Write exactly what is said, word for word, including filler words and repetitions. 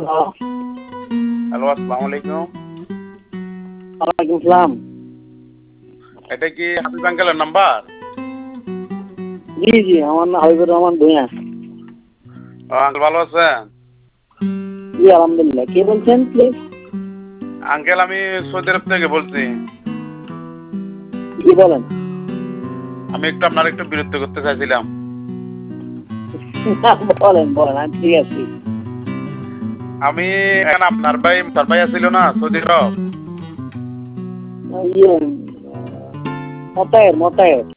Hello. Hello, আসসালামু আলাইকুম। ওয়ালাইকুম সালাম। এটা কি হাফিজ আঙ্কেলের নাম্বার? জি, জি, আমার নাম হাবিবুর রহমান ভূঁইয়া। ও আঙ্কেল ভালো আছেন? জি, আলহামদুলিল্লাহ। কে বলছেন প্লিজ? আঙ্কেল আমি সৌদি আরব থেকে বলছি। জি বলেন। আমি একটু আপনার একটু বিরক্ত করতে চাইছিলাম। বলেন, বলেন, আমি ঠিক আছি। আমি এখন আপনার ভাই তার ভাই ছিল না সৌদি আরব? ইয়ে মতায়ের, মতায়ের।